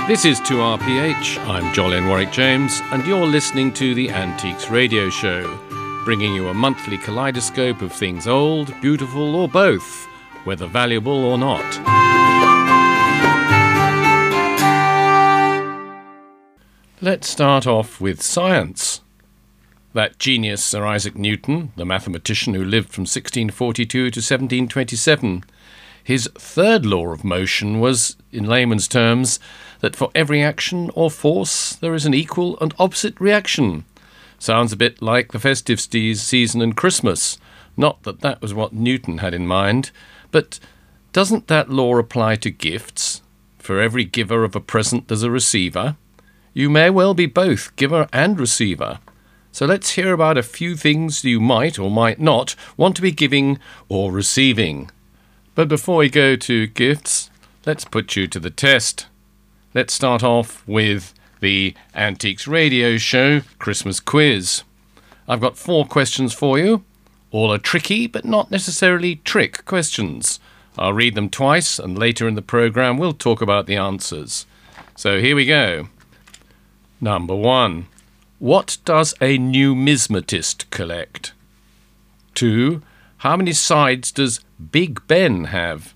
This is 2RPH. I'm Jolyon Warwick-James, and you're listening to the Antiques Radio Show, bringing you a monthly kaleidoscope of things old, beautiful, or both, whether valuable or not. Let's start off with science. That genius Sir Isaac Newton, the mathematician who lived from 1642 to 1727, his third law of motion was, in layman's terms, that for every action or force there is an equal and opposite reaction. Sounds a bit like the festive season and Christmas. Not that that was what Newton had in mind, but doesn't that law apply to gifts? For every giver of a present there's a receiver. You may well be both giver and receiver. So let's hear about a few things you might or might not want to be giving or receiving. But before we go to gifts, let's put you to the test. Let's start off with the Antiques Radio Show Christmas quiz. I've got 4 questions for you. All are tricky, but not necessarily trick questions. I'll read them twice, and later in the programme we'll talk about the answers. So here we go. Number 1. What does a numismatist collect? 2. How many sides does Big Ben have?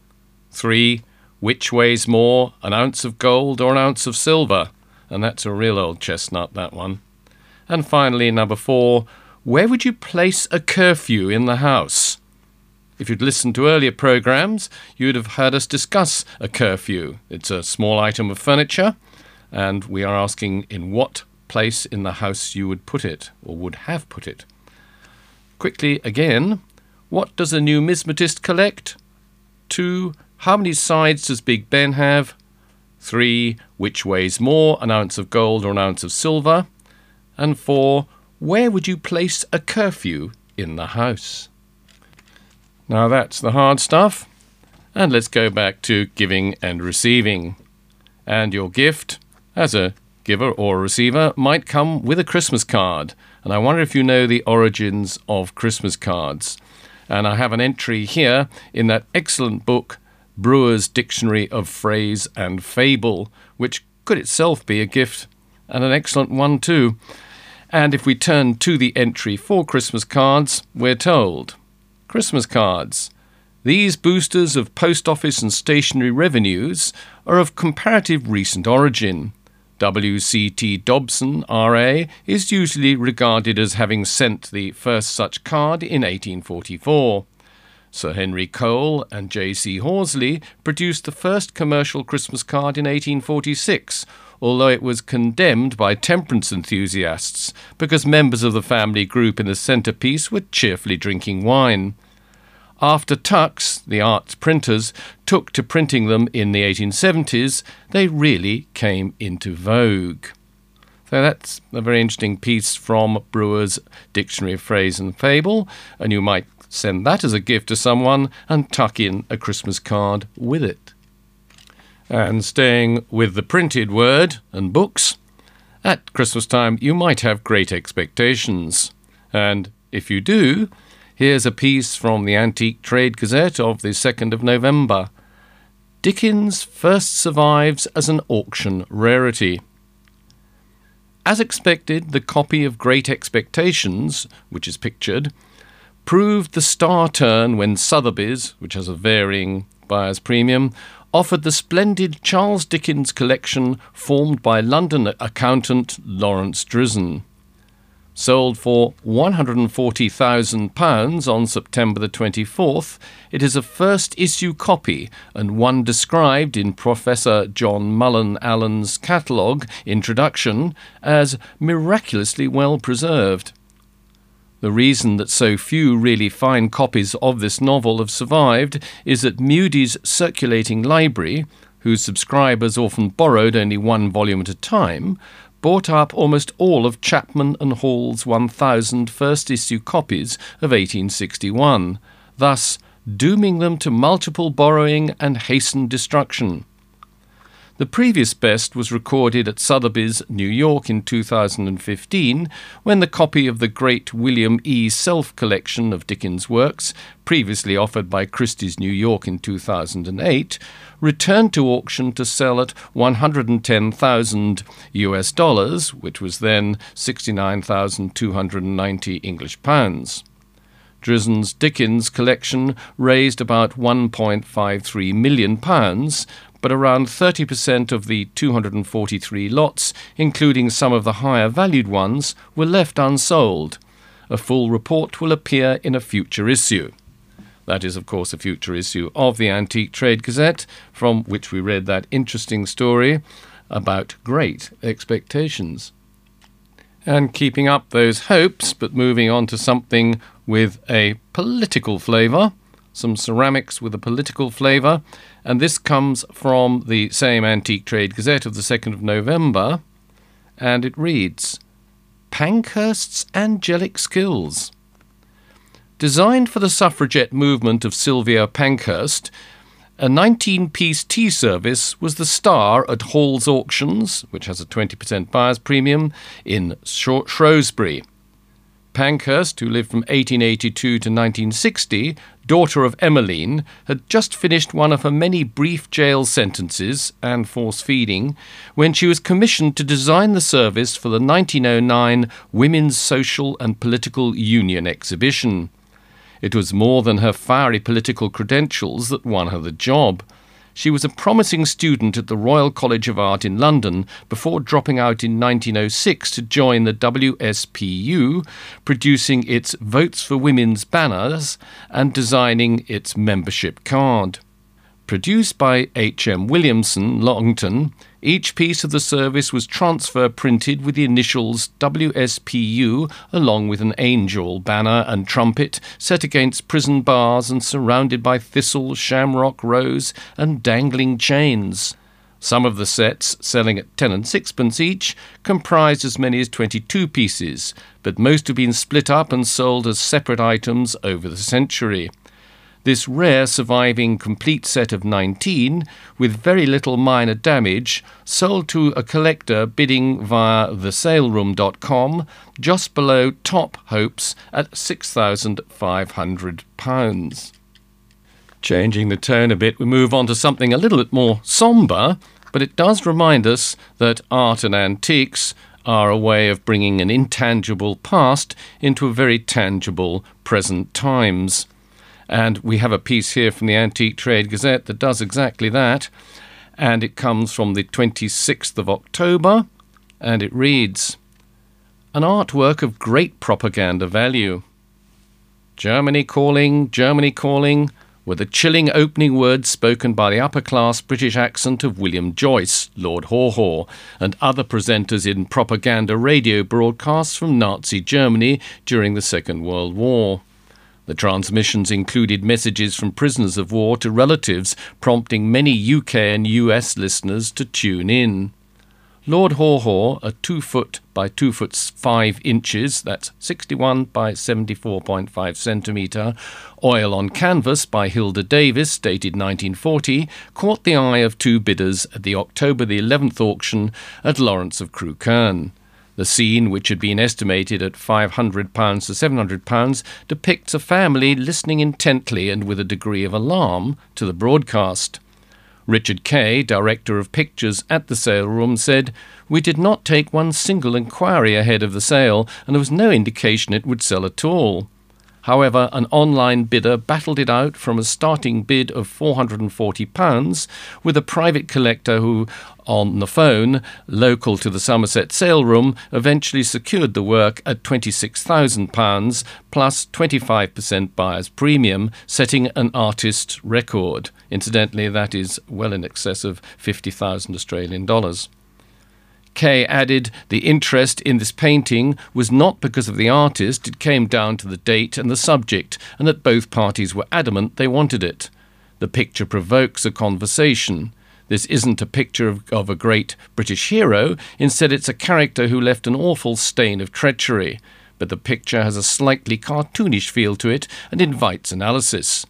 3. Which weighs more, an ounce of gold or an ounce of silver? And that's a real old chestnut, that one. And finally, number 4. Where would you place a curfew in the house? If you'd listened to earlier programmes, you'd have heard us discuss a curfew. It's a small item of furniture, and we are asking in what place in the house you would put it, or would have put it. Quickly again, what does a numismatist collect? 2. How many sides does Big Ben have? 3. Which weighs more, an ounce of gold or an ounce of silver? And 4. Where would you place a curfew in the house? Now that's the hard stuff. And let's go back to giving and receiving. And your gift, as a giver or receiver, might come with a Christmas card. And I wonder if you know the origins of Christmas cards. And I have an entry here in that excellent book, Brewer's Dictionary of Phrase and Fable, which could itself be a gift, and an excellent one too. And if we turn to the entry for Christmas cards, we're told, Christmas cards. These boosters of post office and stationery revenues are of comparative recent origin. W.C.T. Dobson, R.A., is usually regarded as having sent the first such card in 1844. Sir Henry Cole and J.C. Horsley produced the first commercial Christmas card in 1846, although it was condemned by temperance enthusiasts because members of the family group in the centrepiece were cheerfully drinking wine. After Tux, the art printers, took to printing them in the 1870s, they really came into vogue. So that's a very interesting piece from Brewer's Dictionary of Phrase and Fable, and you might send that as a gift to someone and tuck in a Christmas card with it. And staying with the printed word and books, at Christmas time you might have great expectations. And if you do, here's a piece from the Antique Trade Gazette of the 2nd of November. Dickens first survives as an auction rarity. As expected, the copy of Great Expectations, which is pictured, proved the star turn when Sotheby's, which has a varying buyer's premium, offered the splendid Charles Dickens collection formed by London accountant Lawrence Drizzen. Sold for £140,000 on September the 24th, it is a first-issue copy and one described in Professor John Mullen Allen's catalogue introduction as miraculously well preserved. The reason that so few really fine copies of this novel have survived is that Mudie's circulating library, whose subscribers often borrowed only one volume at a time, bought up almost all of Chapman and Hall's 1,000 first-issue copies of 1861, thus dooming them to multiple borrowing and hastened destruction. The previous best was recorded at Sotheby's, New York in 2015, when the copy of the great William E. Self collection of Dickens' works, previously offered by Christie's New York in 2008, returned to auction to sell at $110,000, which was then 69,290 English pounds. Drison's Dickens collection raised about £1.53 million, but around 30% of the 243 lots, including some of the higher valued ones, were left unsold. A full report will appear in a future issue. That is, of course, a future issue of the Antique Trade Gazette, from which we read that interesting story about Great Expectations. And keeping up those hopes, but moving on to something with a political flavour, some ceramics with a political flavour, and this comes from the same Antique Trade Gazette of the 2nd of November, and it reads, Pankhurst's Angelic Skills. Designed for the suffragette movement of Sylvia Pankhurst, a 19-piece tea service was the star at Hall's Auctions, which has a 20% buyer's premium, in Shrewsbury. Pankhurst, who lived from 1882 to 1960, daughter of Emmeline, had just finished one of her many brief jail sentences and force feeding when she was commissioned to design the service for the 1909 Women's Social and Political Union exhibition. It was more than her fiery political credentials that won her the job. She was a promising student at the Royal College of Art in London before dropping out in 1906 to join the WSPU, producing its Votes for Women's banners and designing its membership card. Produced by H.M. Williamson, Longton, each piece of the service was transfer printed with the initials WSPU along with an angel, banner and trumpet set against prison bars and surrounded by thistle, shamrock, rose and dangling chains. Some of the sets, selling at 10 and 6pence each, comprised as many as 22 pieces, but most have been split up and sold as separate items over the century. This rare surviving complete set of 19, with very little minor damage, sold to a collector bidding via thesaleroom.com just below top hopes at £6,500. Changing the tone a bit, we move on to something a little bit more sombre, but it does remind us that art and antiques are a way of bringing an intangible past into a very tangible present times. And we have a piece here from the Antique Trade Gazette that does exactly that. And it comes from the 26th of October. And it reads, An artwork of great propaganda value. Germany calling, were the chilling opening words spoken by the upper-class British accent of William Joyce, Lord Haw-Haw, and other presenters in propaganda radio broadcasts from Nazi Germany during the Second World War. The transmissions included messages from prisoners of war to relatives, prompting many UK and US listeners to tune in. Lord Haw-Haw, a 2 foot by 2 foot 5 inches, that's 61 by 74.5 centimetre, oil on canvas by Hilda Davis, dated 1940, caught the eye of two bidders at the October the 11th auction at Lawrence of Crewkerne. The scene, which had been estimated at £500 to £700, depicts a family listening intently and with a degree of alarm to the broadcast. Richard Kay, Director of Pictures at the sale room, said, "We did not take one single inquiry ahead of the sale, and there was no indication it would sell at all. However, an online bidder battled it out from a starting bid of £440 with a private collector who, on the phone, local to the Somerset sale room, eventually secured the work at £26,000 plus 25% buyer's premium, setting an artist's record. Incidentally, that is well in excess of 50,000 Australian dollars. Kay added, the interest in this painting was not because of the artist, it came down to the date and the subject, and that both parties were adamant they wanted it. The picture provokes a conversation. This isn't a picture of a great British hero, instead it's a character who left an awful stain of treachery, but the picture has a slightly cartoonish feel to it and invites analysis.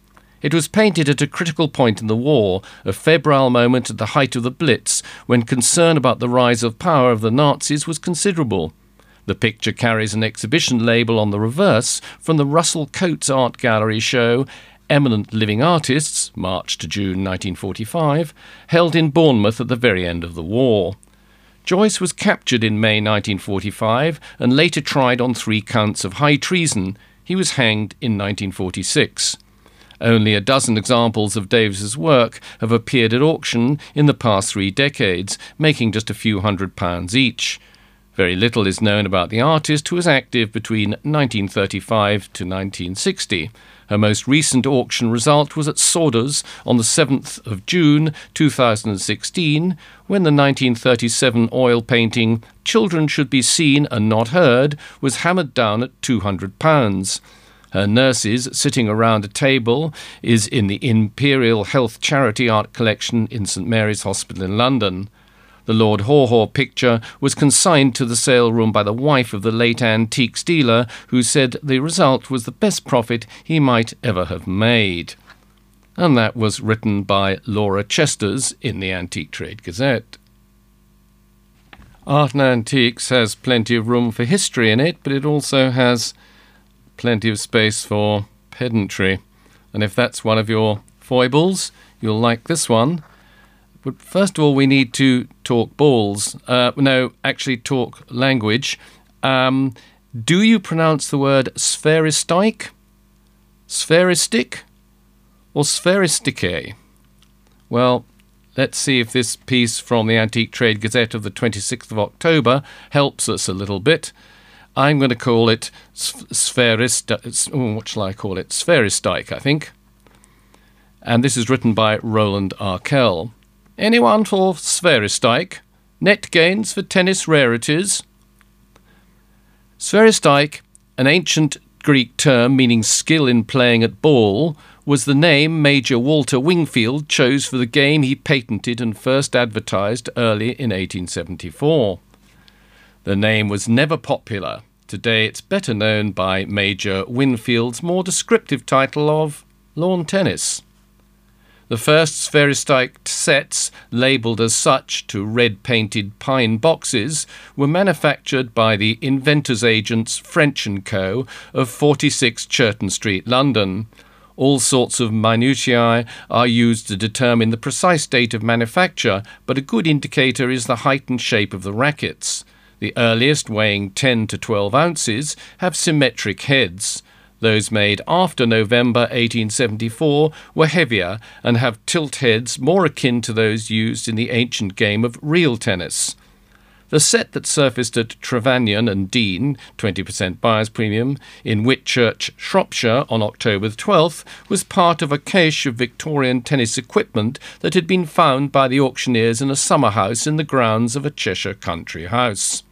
It was painted at a critical point in the war, a febrile moment at the height of the Blitz, when concern about the rise of power of the Nazis was considerable. The picture carries an exhibition label on the reverse from the Russell Coates Art Gallery show Eminent Living Artists, March to June 1945, held in Bournemouth at the very end of the war. Joyce was captured in May 1945 and later tried on 3 counts of high treason. He was hanged in 1946. Only a dozen examples of Davies's work have appeared at auction in the past 3 decades, making just a few £100 each. Very little is known about the artist, who was active between 1935 to 1960. Her most recent auction result was at Saunders on the 7th of June 2016, when the 1937 oil painting Children Should Be Seen and Not Heard was hammered down at £200. Her nurses sitting around a table is in the Imperial Health Charity Art Collection in St Mary's Hospital in London. The Lord Haw Haw picture was consigned to the sale room by the wife of the late antiques dealer, who said the result was the best profit he might ever have made. And that was written by Laura Chesters in the Antique Trade Gazette. Art and Antiques has plenty of room for history in it, but it also has plenty of space for pedantry. And if that's one of your foibles, you'll like this one. But first of all, we need to talk balls. Talk language. Do you pronounce the word spheristike, spheristic, or spheristike? Well, let's see if this piece from the Antique Trade Gazette of the 26th of October helps us a little bit. I'm going to call it what shall I call it? Spheristike, I think. And this is written by Roland Arkell. Anyone for spheristike? Net gains for tennis rarities? Spheristike, an ancient Greek term meaning skill in playing at ball, was the name Major Walter Wingfield chose for the game he patented and first advertised early in 1874. The name was never popular. Today it's better known by Major Winfield's more descriptive title of lawn tennis. The first spheristike sets, labelled as such to red-painted pine boxes, were manufactured by the inventors' agents French & Co. of 46 Churton Street, London. All sorts of minutiae are used to determine the precise date of manufacture, but a good indicator is the height and shape of the rackets. The earliest, weighing 10 to 12 ounces, have symmetric heads. Those made after November 1874 were heavier and have tilt heads more akin to those used in the ancient game of real tennis. The set that surfaced at Trevanion and Dean, 20% buyer's premium, in Whitchurch, Shropshire on October 12th, was part of a cache of Victorian tennis equipment that had been found by the auctioneers in a summer house in the grounds of a Cheshire country house.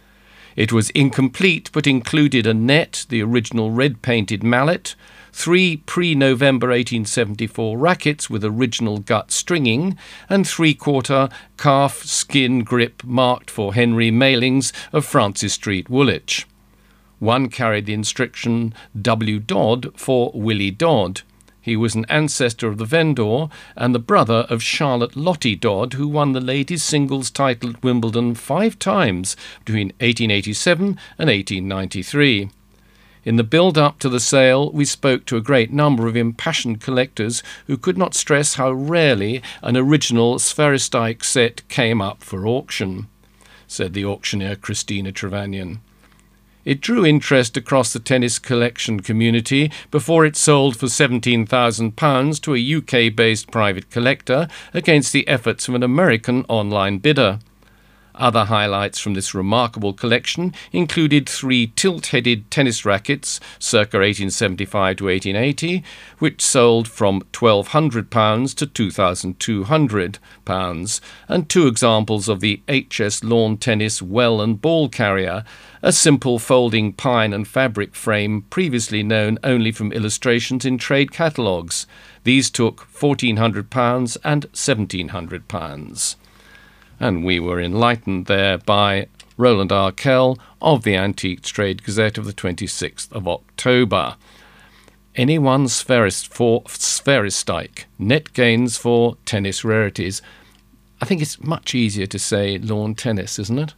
It was incomplete, but included a net, the original red-painted mallet, 3 pre-November 1874 rackets with original gut stringing, and 3/4 calf skin grip marked for Henry Mailings of Francis Street, Woolwich. One carried the inscription W. Dodd for Willie Dodd. He was an ancestor of the vendor and the brother of Charlotte Lottie Dodd, who won the ladies' singles title at Wimbledon 5 times between 1887 and 1893. In the build-up to the sale, we spoke to a great number of impassioned collectors who could not stress how rarely an original spheristike set came up for auction, said the auctioneer Christina Trevanion. It drew interest across the tennis collection community before it sold for £17,000 to a UK-based private collector against the efforts of an American online bidder. Other highlights from this remarkable collection included 3 tilt-headed tennis rackets, circa 1875 to 1880, which sold from £1,200 to £2,200, and 2 examples of the HS Lawn Tennis well and ball carrier, a simple folding pine and fabric frame previously known only from illustrations in trade catalogues. These took £1,400 and £1,700. And we were enlightened there by Roland Arkell of the Antique Trade Gazette of the 26th of October. Any one spheristike, net gains for tennis rarities. I think it's much easier to say lawn tennis, isn't it?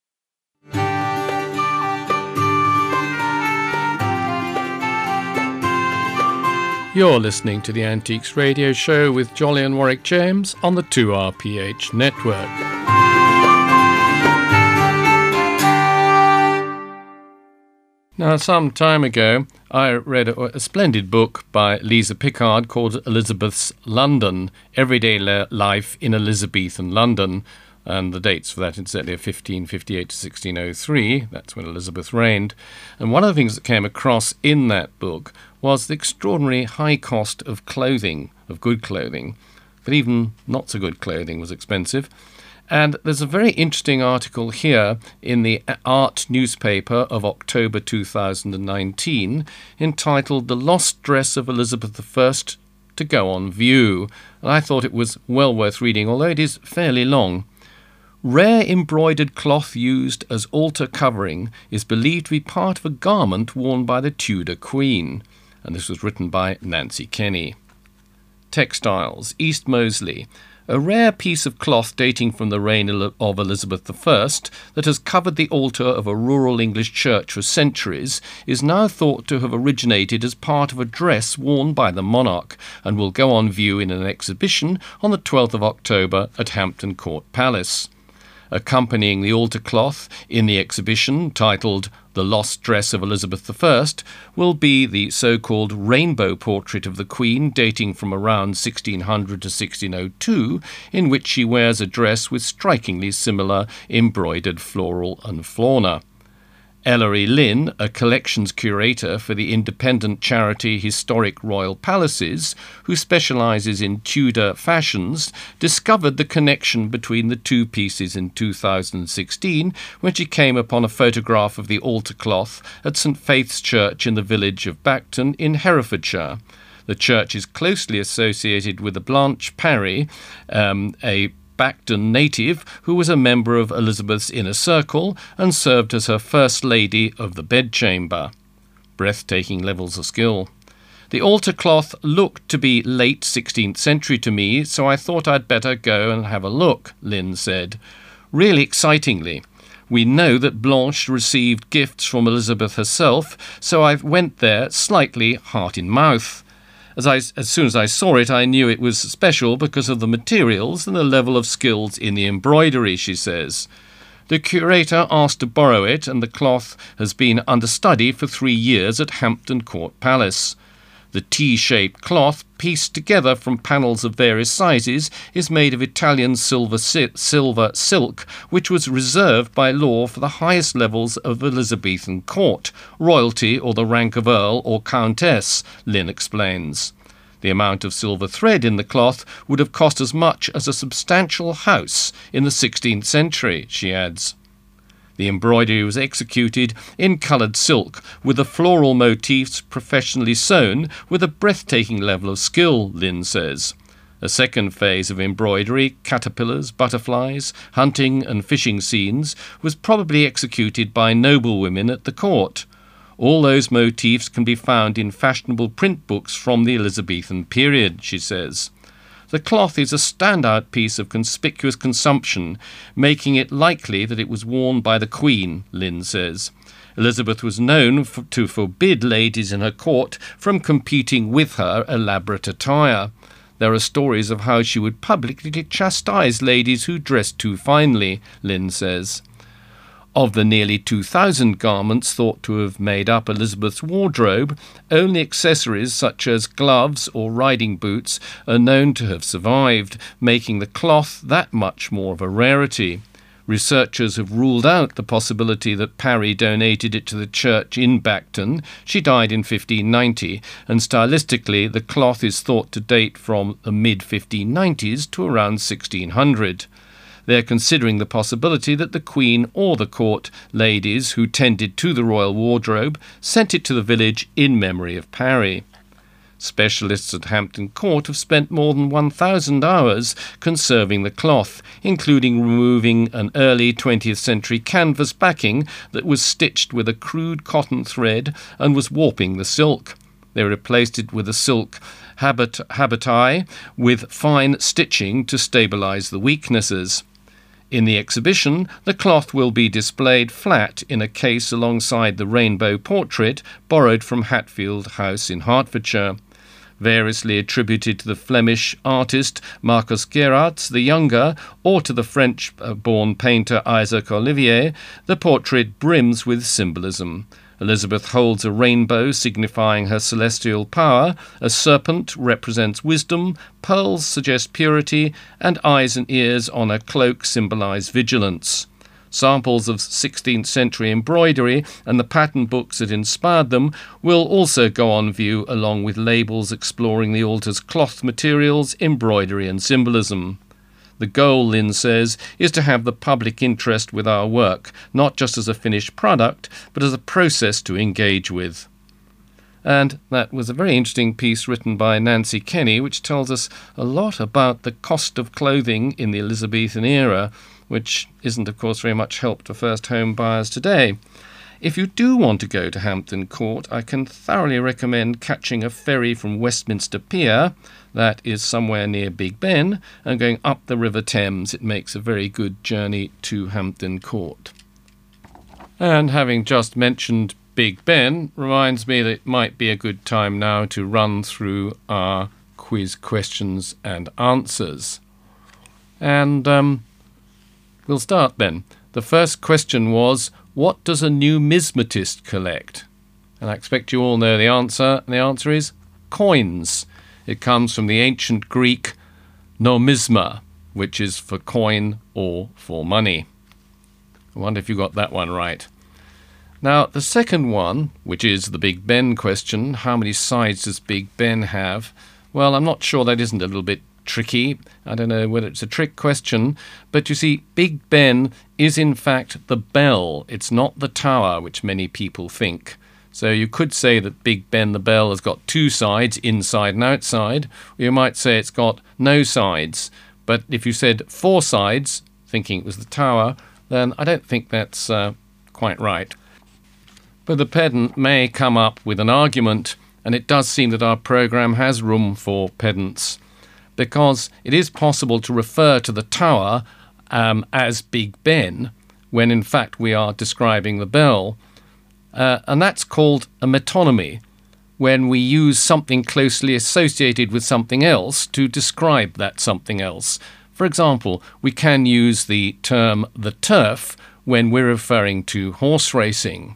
You're listening to the Antiques Radio Show with Jolly and Warwick James on the 2RPH network. Now, some time ago, I read a splendid book by Lisa Pickard called Elizabeth's London, Everyday Life in Elizabethan London. And the dates for that, incidentally, are 1558 to 1603. That's when Elizabeth reigned. And one of the things that came across in that book was the extraordinary high cost of clothing, of good clothing. But even not so good clothing was expensive. And there's a very interesting article here in the Art newspaper of October 2019 entitled The Lost Dress of Elizabeth I to Go on View. And I thought it was well worth reading, although it is fairly long. Rare embroidered cloth used as altar covering is believed to be part of a garment worn by the Tudor Queen. And this was written by Nancy Kenny. Textiles, East Moseley. A rare piece of cloth dating from the reign of Elizabeth I that has covered the altar of a rural English church for centuries is now thought to have originated as part of a dress worn by the monarch and will go on view in an exhibition on the 12th of October at Hampton Court Palace. Accompanying the altar cloth in the exhibition, titled The Lost Dress of Elizabeth I, will be the so-called rainbow portrait of the Queen dating from around 1600 to 1602, in which she wears a dress with strikingly similar embroidered floral and fauna. Ellery Lynn, a collections curator for the independent charity Historic Royal Palaces, who specialises in Tudor fashions, discovered the connection between the two pieces in 2016 when she came upon a photograph of the altar cloth at St Faith's Church in the village of Bacton in Herefordshire. The church is closely associated with the Blanche Parry, a Bacton native who was a member of Elizabeth's inner circle and served as her First Lady of the Bedchamber. Breathtaking levels of skill. The altar cloth looked to be late 16th century to me, so I thought I'd better go and have a look, Lynn said. Really excitingly. We know that Blanche received gifts from Elizabeth herself, so I went there slightly heart in mouth. As soon as I saw it, I knew it was special because of the materials and the level of skills in the embroidery, she says. The curator asked to borrow it, and the cloth has been under study for 3 years at Hampton Court Palace. The T-shaped cloth, pieced together from panels of various sizes, is made of Italian silver silk, which was reserved by law for the highest levels of Elizabethan court, royalty or the rank of earl or countess, Lynn explains. The amount of silver thread in the cloth would have cost as much as a substantial house in the 16th century, she adds. The embroidery was executed in coloured silk, with the floral motifs professionally sewn with a breathtaking level of skill, Lynn says. A second phase of embroidery, caterpillars, butterflies, hunting and fishing scenes, was probably executed by noblewomen at the court. All those motifs can be found in fashionable print books from the Elizabethan period, she says. The cloth is a standout piece of conspicuous consumption, making it likely that it was worn by the Queen, Lynn says. Elizabeth was known to forbid ladies in her court from competing with her elaborate attire. There are stories of how she would publicly chastise ladies who dressed too finely, Lynn says. Of the nearly 2,000 garments thought to have made up Elizabeth's wardrobe, only accessories such as gloves or riding boots are known to have survived, making the cloth that much more of a rarity. Researchers have ruled out the possibility that Parry donated it to the church in Bacton. She died in 1590, and stylistically the cloth is thought to date from the mid-1590s to around 1600. They're considering the possibility that the Queen or the court ladies who tended to the royal wardrobe sent it to the village in memory of Parry. Specialists at Hampton Court have spent more than 1,000 hours conserving the cloth, including removing an early 20th century canvas backing that was stitched with a crude cotton thread and was warping the silk. They replaced it with a silk habitae with fine stitching to stabilise the weaknesses. In the exhibition, the cloth will be displayed flat in a case alongside the rainbow portrait borrowed from Hatfield House in Hertfordshire. Variously attributed to the Flemish artist Marcus Gerards the Younger or to the French-born painter Isaac Olivier, the portrait brims with symbolism. Elizabeth holds a rainbow signifying her celestial power, a serpent represents wisdom, pearls suggest purity, and eyes and ears on a cloak symbolise vigilance. Samples of 16th century embroidery and the pattern books that inspired them will also go on view along with labels exploring the altar's cloth materials, embroidery and symbolism. The goal, Lynn says, is to have the public interest with our work, not just as a finished product, but as a process to engage with. And that was a very interesting piece written by Nancy Kenny, which tells us a lot about the cost of clothing in the Elizabethan era, which isn't, of course, very much help to first home buyers today. If you do want to go to Hampton Court, I can thoroughly recommend catching a ferry from Westminster Pier, that is somewhere near Big Ben, and going up the River Thames. It makes a very good journey to Hampton Court. And having just mentioned Big Ben, reminds me that it might be a good time now to run through our quiz questions and answers. And we'll start then. The first question was, what does a numismatist collect? And I expect you all know the answer, and the answer is coins. It comes from the ancient Greek nomisma, which is for coin or for money. I wonder if you got that one right. Now, the second one, which is the Big Ben question, how many sides does Big Ben have? Well, I'm not sure that isn't a little bit tricky. I don't know whether it's a trick question, but you see, Big Ben is in fact the bell. It's not the tower, which many people think. So you could say that Big Ben the bell has got two sides, inside and outside. Or you might say it's got no sides. But if you said four sides, thinking it was the tower, then I don't think that's quite right. But the pedant may come up with an argument, and it does seem that our programme has room for pedants, because it is possible to refer to the tower as Big Ben, when in fact we are describing the bell. And that's called a metonymy, when we use something closely associated with something else to describe that something else. For example, we can use the term the turf when we're referring to horse racing.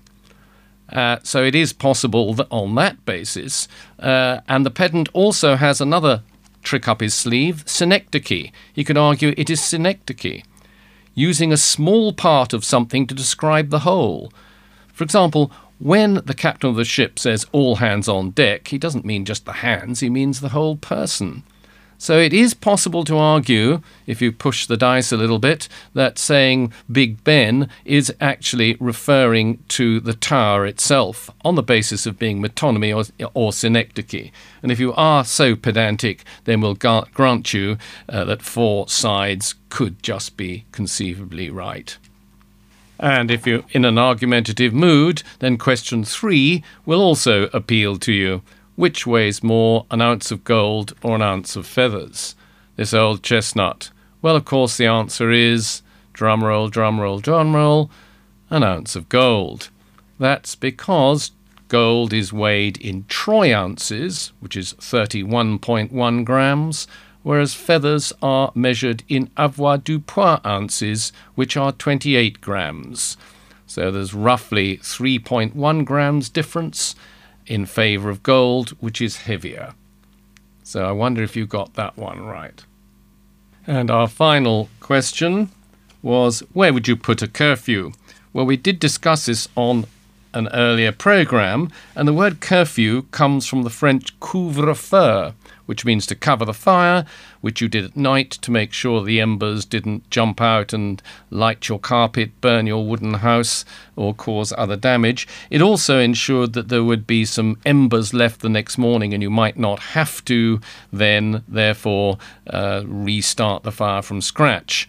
So it is possible that on that basis, and the pedant also has another trick up his sleeve, synecdoche. He could argue it is synecdoche, using a small part of something to describe the whole. For example, when the captain of the ship says all hands on deck, he doesn't mean just the hands, he means the whole person. So it is possible to argue, if you push the dice a little bit, that saying Big Ben is actually referring to the tower itself on the basis of being metonymy or synecdoche. And if you are so pedantic, then we'll grant you that four sides could just be conceivably right. And if you're in an argumentative mood, then question 3 will also appeal to you. Which weighs more, an ounce of gold or an ounce of feathers? This old chestnut. Well, of course, the answer is, drumroll, drumroll, drumroll, an ounce of gold. That's because gold is weighed in troy ounces, which is 31.1 grams, whereas feathers are measured in avoirdupois ounces, which are 28 grams. So there's roughly 3.1 grams difference in favour of gold, which is heavier. So I wonder if you got that one right. And our final question was, where would you put a curfew? Well, we did discuss this on an earlier programme, and the word curfew comes from the French couvre-feu, which means to cover the fire, which you did at night to make sure the embers didn't jump out and light your carpet, burn your wooden house, or cause other damage. It also ensured that there would be some embers left the next morning, and you might not have to then, therefore, restart the fire from scratch.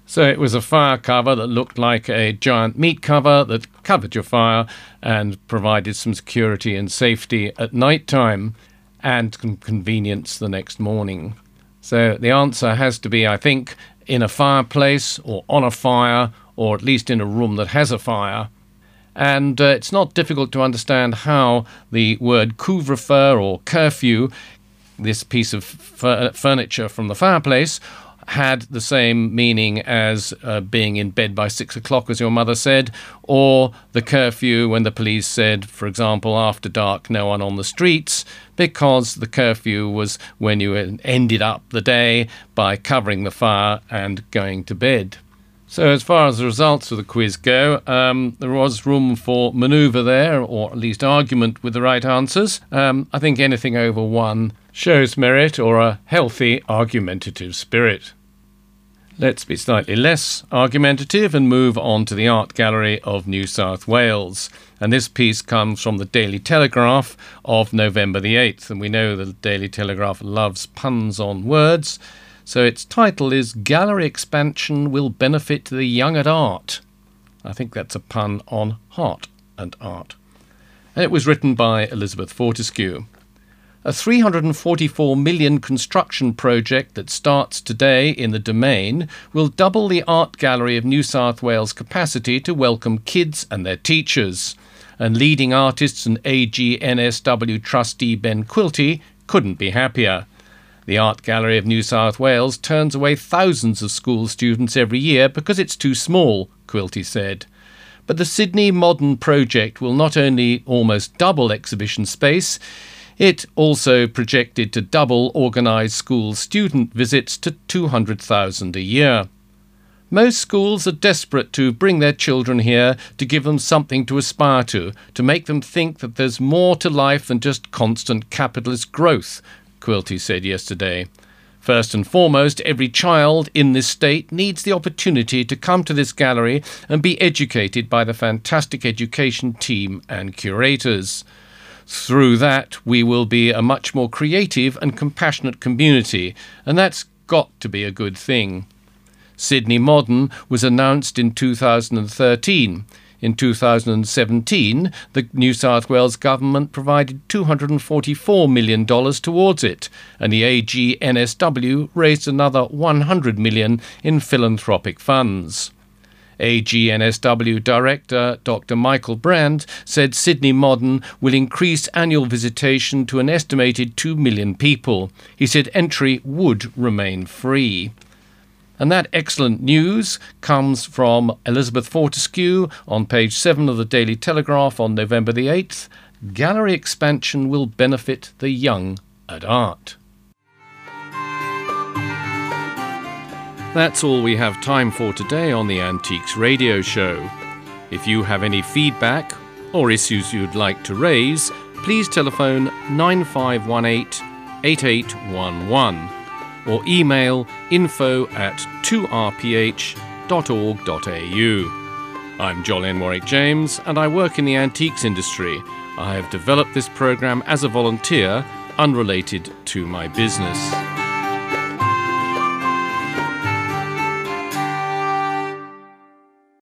So it was a fire cover that looked like a giant meat cover that covered your fire and provided some security and safety at night time and convenience the next morning. So the answer has to be, I think, in a fireplace or on a fire, or at least in a room that has a fire. And it's not difficult to understand how the word couvre-feu or curfew, this piece of furniture from the fireplace, had the same meaning as being in bed by 6 o'clock, as your mother said, or the curfew when the police said, for example, after dark, no one on the streets, because the curfew was when you ended up the day by covering the fire and going to bed. So as far as the results of the quiz go, there was room for manoeuvre there, or at least argument with the right answers. I think anything over 1 shows merit or a healthy argumentative spirit. Let's be slightly less argumentative and move on to the Art Gallery of New South Wales. And this piece comes from the Daily Telegraph of November the 8th. And we know the Daily Telegraph loves puns on words. So its title is Gallery Expansion Will Benefit the Young at Art. I think that's a pun on heart and art. And it was written by Elizabeth Fortescue. A $344 million construction project that starts today in the Domain will double the Art Gallery of New South Wales' capacity to welcome kids and their teachers. And leading artists and AGNSW trustee Ben Quilty couldn't be happier. The Art Gallery of New South Wales turns away thousands of school students every year because it's too small, Quilty said. But the Sydney Modern project will not only almost double exhibition space, it also projected to double organised school student visits to 200,000 a year. Most schools are desperate to bring their children here to give them something to aspire to make them think that there's more to life than just constant capitalist growth, Quilty said yesterday. First and foremost, every child in this state needs the opportunity to come to this gallery and be educated by the fantastic education team and curators. Through that, we will be a much more creative and compassionate community, and that's got to be a good thing. Sydney Modern was announced in 2013. In 2017, the New South Wales government provided $244 million towards it, and the AGNSW raised another $100 million in philanthropic funds. AGNSW Director Dr. Michael Brand said Sydney Modern will increase annual visitation to an estimated 2 million people. He said entry would remain free. And that excellent news comes from Elizabeth Fortescue on page 7 of the Daily Telegraph on November the 8th. Gallery expansion will benefit the young at art. That's all we have time for today on the Antiques Radio Show. If you have any feedback or issues you'd like to raise, please telephone 9518 8811 or email info@2rph.org.au. I'm Jolyon Warwick-James and I work in the antiques industry. I have developed this program as a volunteer, unrelated to my business.